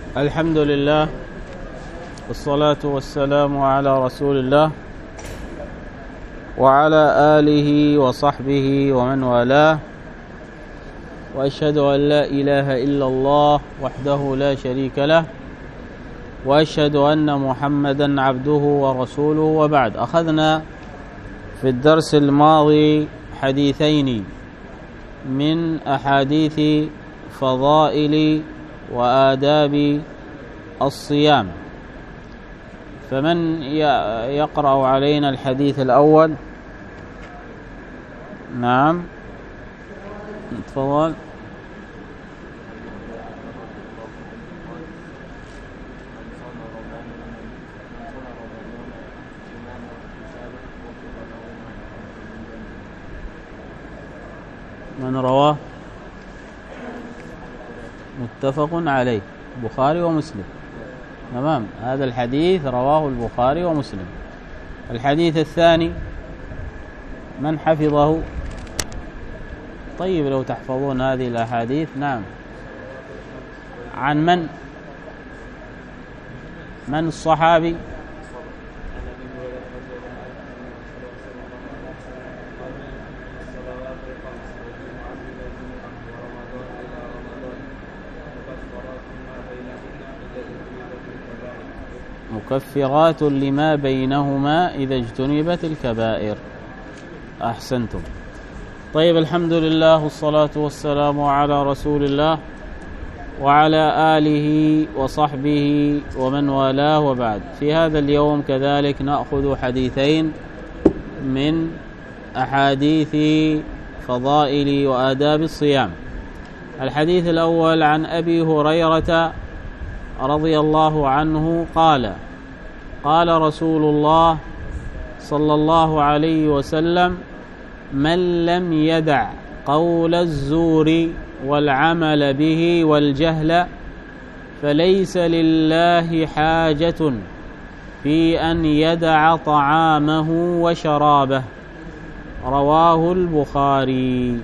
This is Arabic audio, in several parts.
الحمد لله والصلاة والسلام على رسول الله وعلى آله وصحبه ومن والاه، وأشهد أن لا إله إلا الله وحده لا شريك له، وأشهد أن محمدا عبده ورسوله. وبعد، أخذنا في الدرس الماضي حديثين من أحاديث فضائل وآداب الصيام، فمن يقرأ علينا الحديث الأول؟ نعم، تفضل. من رواه؟ متفق عليه، البخاري ومسلم. تمام، هذا الحديث رواه البخاري ومسلم. الحديث الثاني من حفظه؟ طيب، لو تحفظون هذه الأحاديث. نعم، عن من الصحابي؟ مكفرات لما بينهما إذا اجتنبت الكبائر. أحسنتم. طيب، الحمد لله والصلاة والسلام على رسول الله وعلى آله وصحبه ومن والاه، وبعد. في هذا اليوم كذلك نأخذ حديثين من أحاديث فضائل وآداب الصيام. الحديث الأول عن أبي هريرة رضي الله عنه قال: قال رسول الله صلى الله عليه وسلم: من لم يدع قول الزور والعمل به والجهل فليس لله حاجة في أن يدع طعامه وشرابه. رواه البخاري.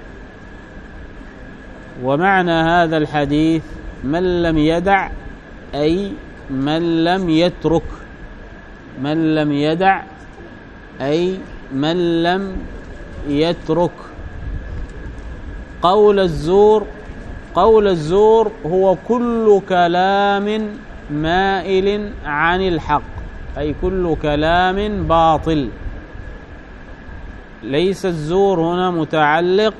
ومعنى هذا الحديث: من لم يدع أي من لم يترك، من لم يدع أي من لم يترك قول الزور. قول الزور هو كل كلام مائل عن الحق، أي كل كلام باطل. ليس الزور هنا متعلق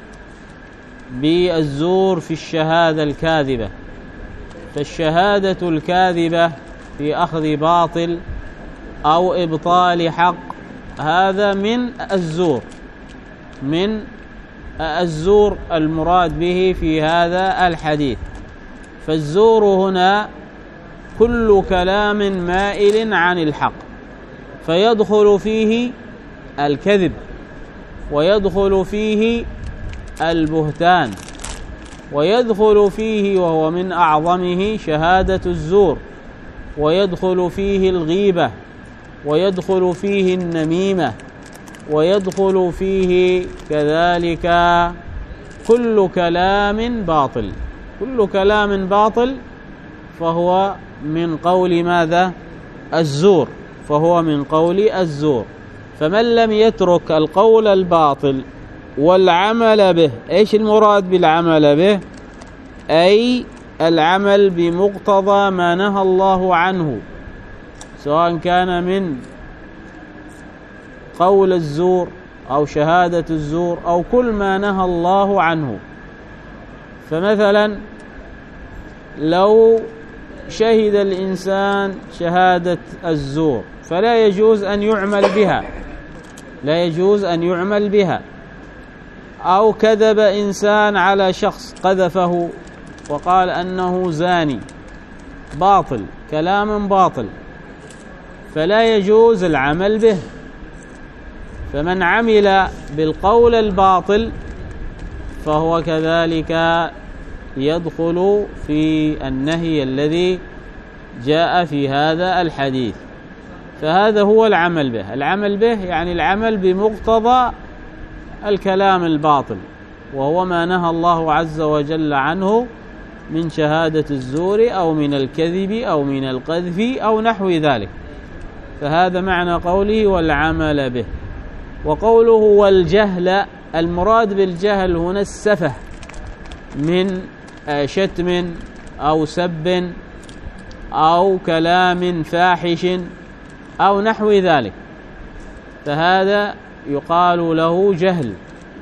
بالزور في الشهادة الكاذبة، فالشهادة الكاذبة في أخذ باطل أو إبطال حق هذا من الزور، من الزور المراد به في هذا الحديث. فالزور هنا كل كلام مائل عن الحق، فيدخل فيه الكذب، ويدخل فيه البهتان، ويدخل فيه، وهو من أعظمه، شهادة الزور، ويدخل فيه الغيبة، ويدخل فيه النميمة، ويدخل فيه كذلك كل كلام باطل. كل كلام باطل فهو من قول ماذا؟ الزور، فهو من قول الزور. فمن لم يترك القول الباطل والعمل به، ايش المراد بالعمل به؟ أي العمل بمقتضى ما نهى الله عنه، سواء كان من قول الزور أو شهادة الزور أو كل ما نهى الله عنه. فمثلا لو شهد الإنسان شهادة الزور فلا يجوز أن يعمل بها، لا يجوز أن يعمل بها. أو كذب إنسان على شخص، قذفه وقال أنه زاني، باطل، كلام باطل، فلا يجوز العمل به. فمن عمل بالقول الباطل فهو كذلك يدخل في النهي الذي جاء في هذا الحديث. فهذا هو العمل به. العمل به يعني العمل بمقتضى الكلام الباطل، وهو ما نهى الله عز وجل عنه من شهادة الزور أو من الكذب أو من القذف أو نحو ذلك. فهذا معنى قوله والعمل به. وقوله والجهل، المراد بالجهل هنا السفه من شتم أو سب أو كلام فاحش أو نحو ذلك، فهذا يقال له جهل.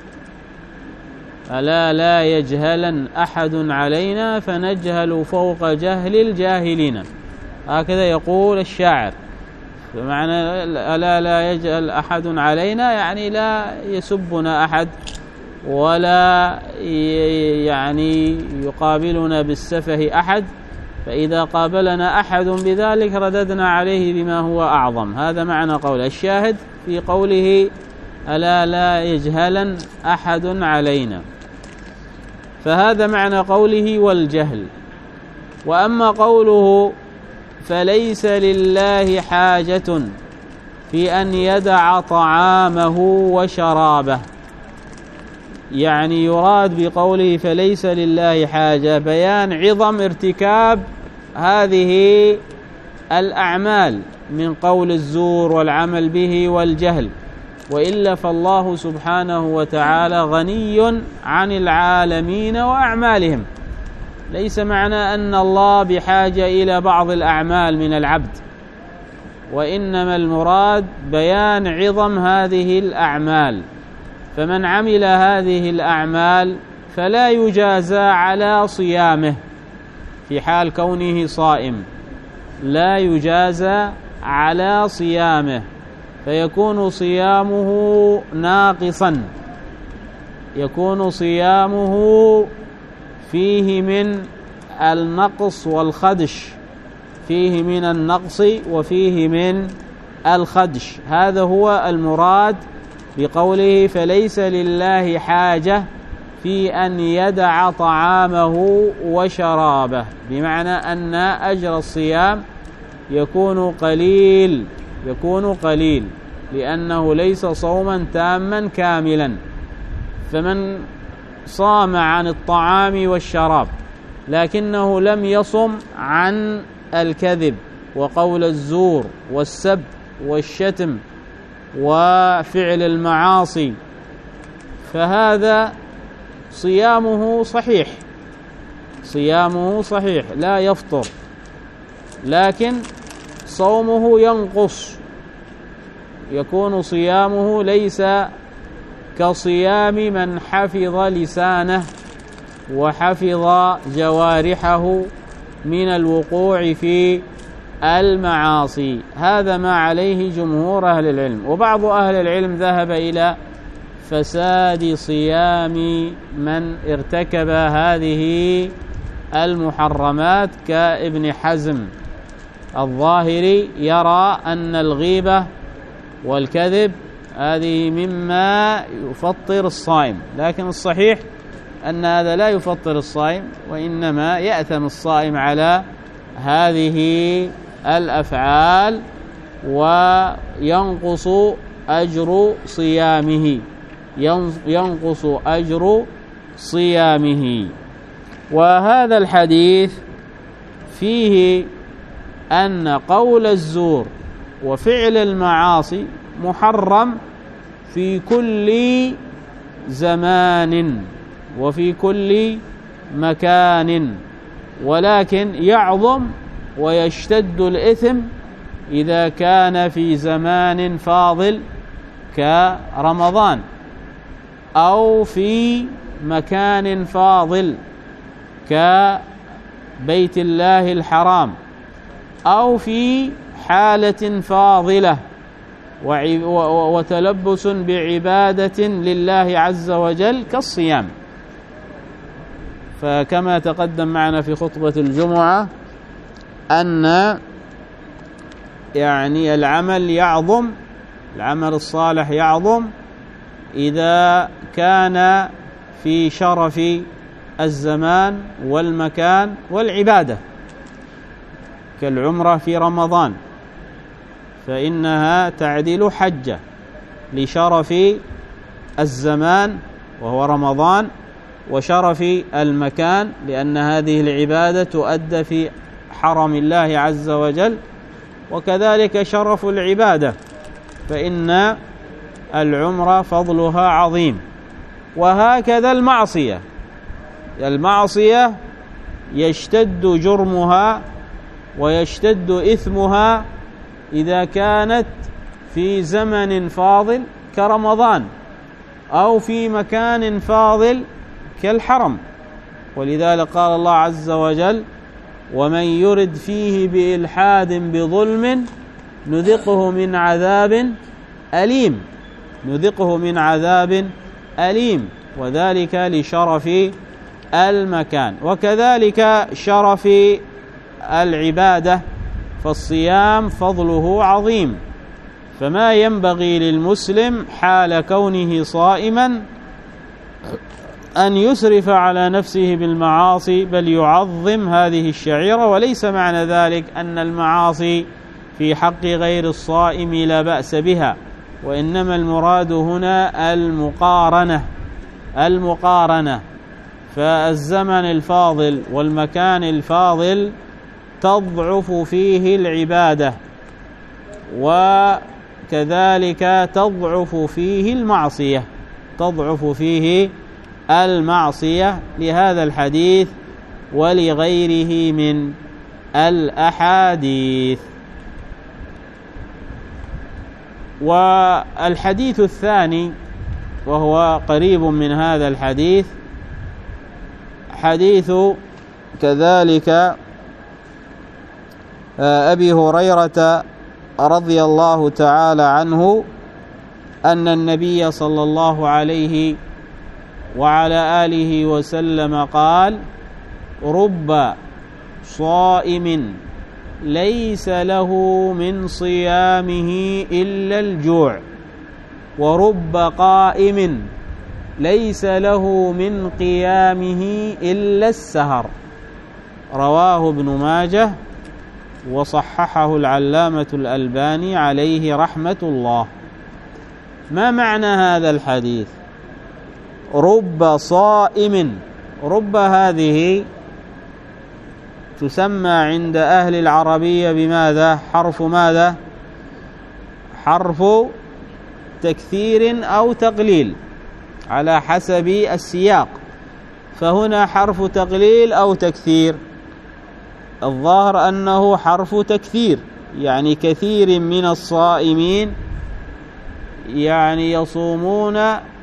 ألا لا يجهلن أحد علينا فنجهل فوق جهل الجاهلين، هكذا يقول الشاعر. بمعنى ألا لا يجهل أحد علينا يعني لا يسبنا أحد ولا يعني يقابلنا بالسفه أحد، فإذا قابلنا أحد بذلك رددنا عليه بما هو أعظم. هذا معنى قوله. الشاهد في قوله ألا لا يجهلن أحد علينا، فهذا معنى قوله والجهل. وأما قوله فليس لله حاجة في أن يدع طعامه وشرابه، يعني يراد بقوله فليس لله حاجة بيان عظم ارتكاب هذه الأعمال من قول الزور والعمل به والجهل، وإلا فالله سبحانه وتعالى غني عن العالمين وأعمالهم. ليس معنى أن الله بحاجة إلى بعض الأعمال من العبد، وإنما المراد بيان عظم هذه الأعمال. فمن عمل هذه الأعمال فلا يجازى على صيامه في حال كونه صائم، لا يجازى على صيامه، فيكون صيامه ناقصا، يكون صيامه فيه من النقص والخدش، فيه من النقص وفيه من الخدش. هذا هو المراد بقوله فليس لله حاجة في أن يدع طعامه وشرابه، بمعنى أن أجر الصيام يكون قليل لأنه ليس صوما تاما كاملا. فمن صام عن الطعام والشراب لكنه لم يصم عن الكذب وقول الزور والسب والشتم وفعل المعاصي، فهذا صيامه صحيح لا يفطر، لكن صومه ينقص، يكون صيامه ليس كصيام من حفظ لسانه وحفظ جوارحه من الوقوع في المعاصي. هذا ما عليه جمهور أهل العلم. وبعض أهل العلم ذهب إلى فساد صيام من ارتكب هذه المحرمات كابن حزم الظاهري، يرى أن الغيبة والكذب هذه مما يفطر الصائم، لكن الصحيح أن هذا لا يفطر الصائم، وإنما يأثم الصائم على هذه الأفعال وينقص أجر صيامه. وهذا الحديث فيه أن قول الزور وفعل المعاصي محرم في كل زمان وفي كل مكان، ولكن يعظم ويشتد الإثم إذا كان في زمان فاضل كرمضان، أو في مكان فاضل كبيت الله الحرام، أو في حالة فاضلة وتلبس بعبادة لله عز وجل كالصيام. فكما تقدم معنا في خطبة الجمعة أن يعني العمل الصالح يعظم إذا كان في شرف الزمان والمكان والعبادة، كالعمرة في رمضان فإنها تعدل حجة لشرف الزمان وهو رمضان، وشرف المكان، لأن هذه العبادة تؤدى في حرم الله عز وجل، وكذلك شرف العبادة، فإن العمرة فضلها عظيم. وهكذا المعصية يشتد جرمها ويشتد إثمها إذا كانت في زمن فاضل كرمضان أو في مكان فاضل كالحرم. ولذلك قال الله عز وجل: ومن يرد فيه بإلحاد بظلم نذقه من عذاب أليم، وذلك لشرف المكان. وكذلك شرف العبادة، فالصيام فضله عظيم، فما ينبغي للمسلم حال كونه صائما أن يسرف على نفسه بالمعاصي، بل يعظم هذه الشعيرة. وليس معنى ذلك أن المعاصي في حق غير الصائم لا بأس بها، وإنما المراد هنا المقارنة. فالزمن الفاضل والمكان الفاضل تضعف فيه العبادة، وكذلك تضعف فيه المعصية لهذا الحديث ولغيره من الأحاديث. والحديث الثاني وهو قريب من هذا الحديث، حديث كذلك أبي هريرة رضي الله تعالى عنه أن النبي صلى الله عليه وعلى آله وسلم قال: رب صائم ليس له من صيامه إلا الجوع، ورب قائم ليس له من قيامه إلا السهر. رواه ابن ماجه وصححه العلامة الألباني عليه رحمة الله. ما معنى هذا الحديث؟ رب صائم، رب هذه تسمى عند أهل العربية بماذا؟ حرف ماذا؟ حرف تكثير أو تقليل على حسب السياق. فهنا حرف تقليل أو تكثير؟ الظاهر أنه حرف تكثير، يعني كثير من الصائمين يعني يصومون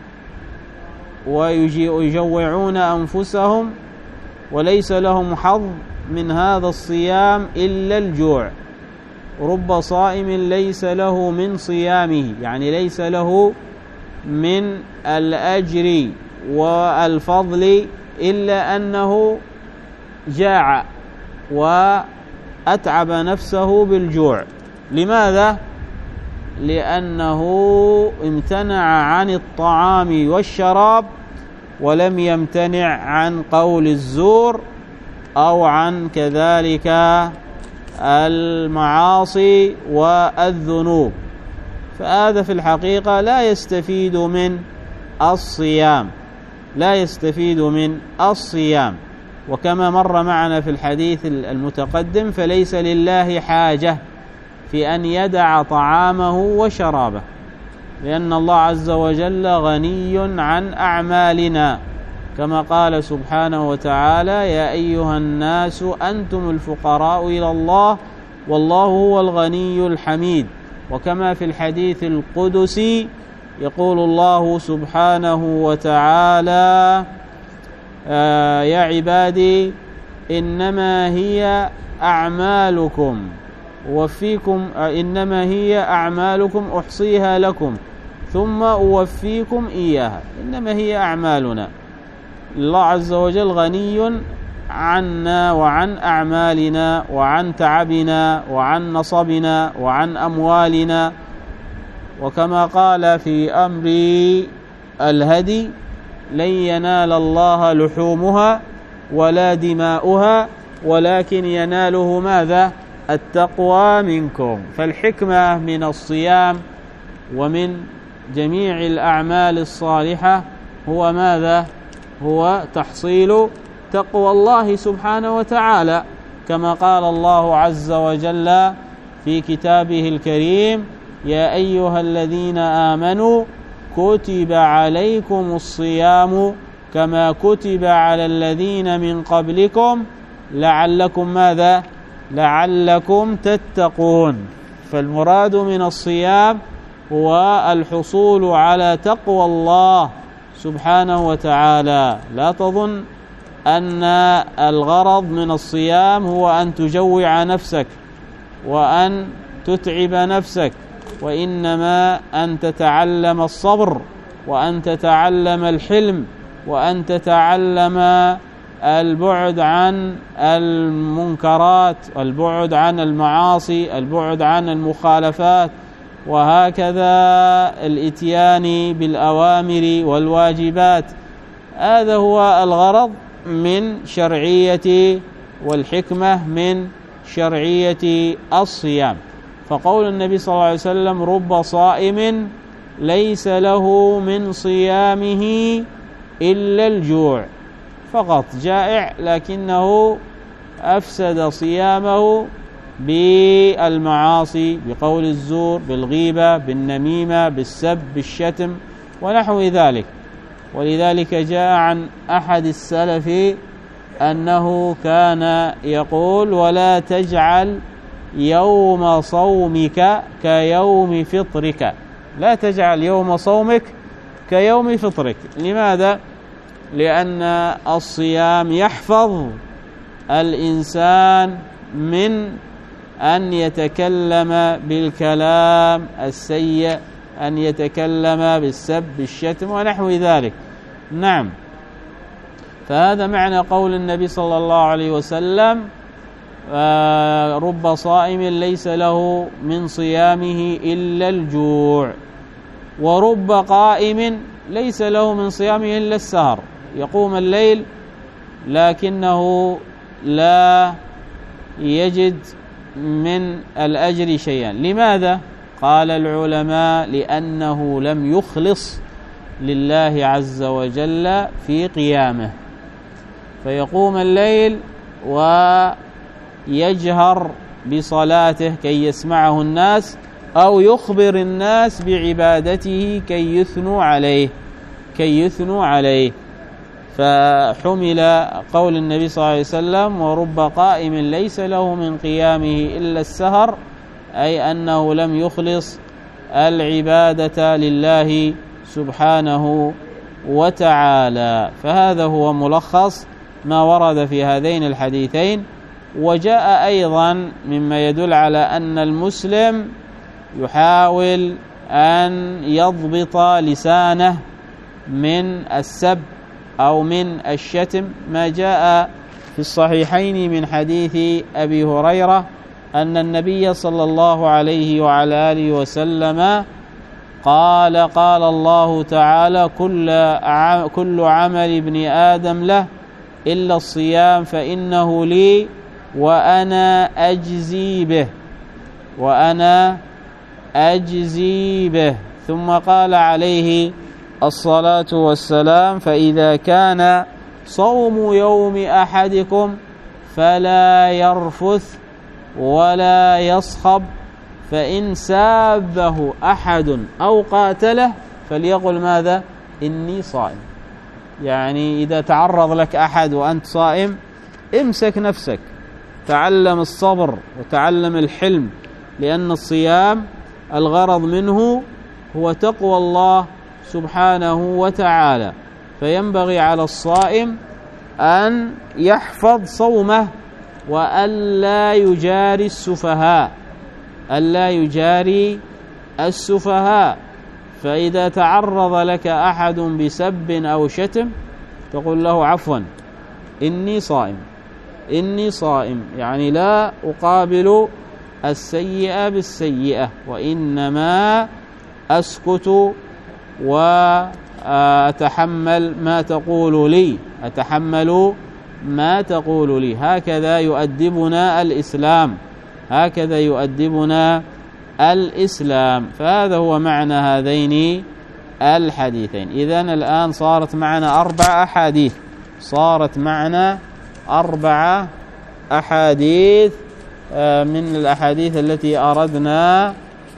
ويجوعون أنفسهم وليس لهم حظ من هذا الصيام إلا الجوع. رب صائم ليس له من صيامه، يعني ليس له من الأجر والفضل إلا أنه جاع وأتعب نفسه بالجوع. لماذا؟ لأنه امتنع عن الطعام والشراب ولم يمتنع عن قول الزور أو عن كذلك المعاصي والذنوب، فهذا في الحقيقة لا يستفيد من الصيام. وكما مر معنا في الحديث المتقدم، فليس لله حاجة في أن يدع طعامه وشرابه، لأن الله عز وجل غني عن أعمالنا، كما قال سبحانه وتعالى: يا أيها الناس أنتم الفقراء إلى الله والله هو الغني الحميد. وكما في الحديث القدسي يقول الله سبحانه وتعالى: يا عبادي إنما هي أعمالكم أحصيها لكم ثم أوفيكم إياها. إنما هي أعمالنا. الله عز وجل غني عنا وعن أعمالنا وعن تعبنا وعن نصبنا وعن أموالنا. وكما قال في أمر الهدي: لن ينال الله لحومها ولا دماؤها ولكن يناله ماذا؟ التقوى منكم. فالحكمة من الصيام ومن جميع الأعمال الصالحة هو ماذا؟ هو تحصيل تقوى الله سبحانه وتعالى، كما قال الله عز وجل في كتابه الكريم: يا أيها الذين آمنوا كتب عليكم الصيام كما كتب على الذين من قبلكم لعلكم ماذا؟ لعلكم تتقون. فالمراد من الصيام هو الحصول على تقوى الله سبحانه وتعالى. لا تظن أن الغرض من الصيام هو أن تجوع نفسك وأن تتعب نفسك، وإنما أن تتعلم الصبر، وأن تتعلم الحلم، وأن تتعلم البعد عن المنكرات، البعد عن المعاصي، البعد عن المخالفات، وهكذا الإتيان بالأوامر والواجبات. هذا هو الغرض من شرعية والحكمة من شرعية الصيام. فقول النبي صلى الله عليه وسلم: رب صائم ليس له من صيامه إلا الجوع، فقط جائع لكنه أفسد صيامه بالمعاصي، بقول الزور، بالغيبة، بالنميمة، بالسب، بالشتم ونحو ذلك. ولذلك جاء عن أحد السلف أنه كان يقول: ولا تجعل يوم صومك كيوم فطرك. لا تجعل يوم صومك كيوم فطرك. لماذا؟ لأن الصيام يحفظ الإنسان من أن يتكلم بالكلام السيء، أن يتكلم بالسب، بالشتم ونحو ذلك. نعم، فهذا معنى قول النبي صلى الله عليه وسلم: رب صائم ليس له من صيامه إلا الجوع، ورب قائم ليس له من صيامه إلا السهر، يقوم الليل لكنه لا يجد من الأجر شيئا. لماذا؟ قال العلماء: لأنه لم يخلص لله عز وجل في قيامه، فيقوم الليل ويجهر بصلاته كي يسمعه الناس، أو يخبر الناس بعبادته كي يثنوا عليه. فحمل قول النبي صلى الله عليه وسلم: ورب قائم ليس له من قيامه إلا السهر، أي أنه لم يخلص العبادة لله سبحانه وتعالى. فهذا هو ملخص ما ورد في هذين الحديثين. وجاء أيضا مما يدل على أن المسلم يحاول أن يضبط لسانه من السب أو من الشتم، ما جاء في الصحيحين من حديث أبي هريرة أن النبي صلى الله عليه وعلى آله وسلم قال: قال الله تعالى: كل عمل ابن آدم له إلا الصيام فإنه لي وأنا أجزي به. ثم قال عليه الصلاة والسلام: فإذا كان صوم يوم أحدكم فلا يرفث ولا يصخب، فإن سابه أحد أو قاتله فليقل ماذا؟ إني صائم. يعني إذا تعرض لك أحد وأنت صائم امسك نفسك، تعلم الصبر وتعلم الحلم، لأن الصيام الغرض منه هو تقوى الله سبحانه وتعالى. فينبغي على الصائم أن يحفظ صومه وألا يجاري السفهاء. فإذا تعرض لك أحد بسب أو شتم تقول له: عفوا، إني صائم، يعني لا أقابل السيئة بالسيئة، وإنما أسكت وأتحمل ما تقول لي. هكذا يؤدبنا الإسلام. فهذا هو معنى هذين الحديثين. إذن الآن صارت معنا 4 أحاديث، صارت معنا 4 أحاديث من الأحاديث التي أردنا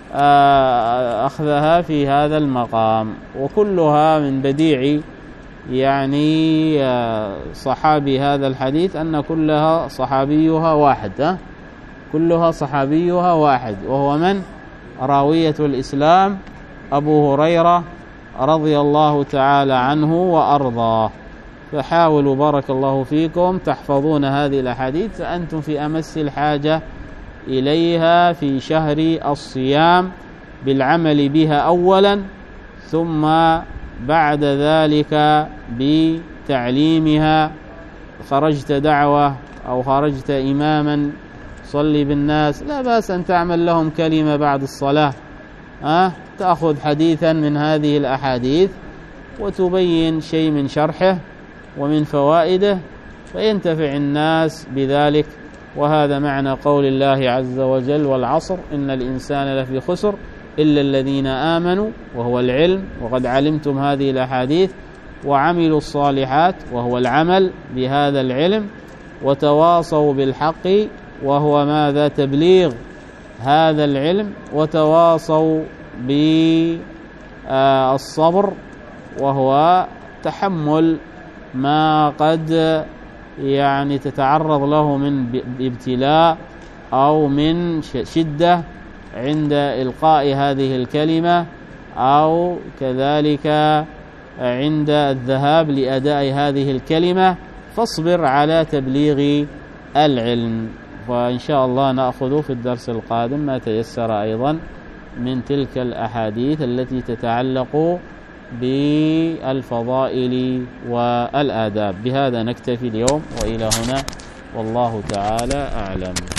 أخذها في هذا المقام، وكلها من بديع يعني صحابي هذا الحديث أن كلها صحابيها واحد، كلها صحابيها واحد، وهو من؟ راوية الإسلام أبو هريرة رضي الله تعالى عنه وأرضاه. فحاولوا بارك الله فيكم تحفظون هذه الأحاديث، فأنتم في أمس الحاجة إليها في شهر الصيام بالعمل بها أولا، ثم بعد ذلك بتعليمها. خرجت دعوة أو خرجت إماما صلي بالناس، لا بأس أن تعمل لهم كلمة بعد الصلاة، تأخذ حديثا من هذه الأحاديث وتبين شيء من شرحه ومن فوائده فينتفع الناس بذلك. وهذا معنى قول الله عز وجل: والعصر إن الإنسان لفي خسر إلا الذين آمنوا، وهو العلم، وقد علمتم هذه الأحاديث، وعملوا الصالحات، وهو العمل بهذا العلم، وتواصوا بالحق، وهو ماذا؟ تبليغ هذا العلم، وتواصوا بالصبر، وهو تحمل ما قد يعني تتعرض له من ابتلاء أو من شدة عند إلقاء هذه الكلمة، أو كذلك عند الذهاب لأداء هذه الكلمة، فاصبر على تبليغ العلم. وإن شاء الله نأخذ في الدرس القادم ما تيسر أيضا من تلك الأحاديث التي تتعلق بالفضائل والآداب. بهذا نكتفي اليوم، وإلى هنا والله تعالى أعلم.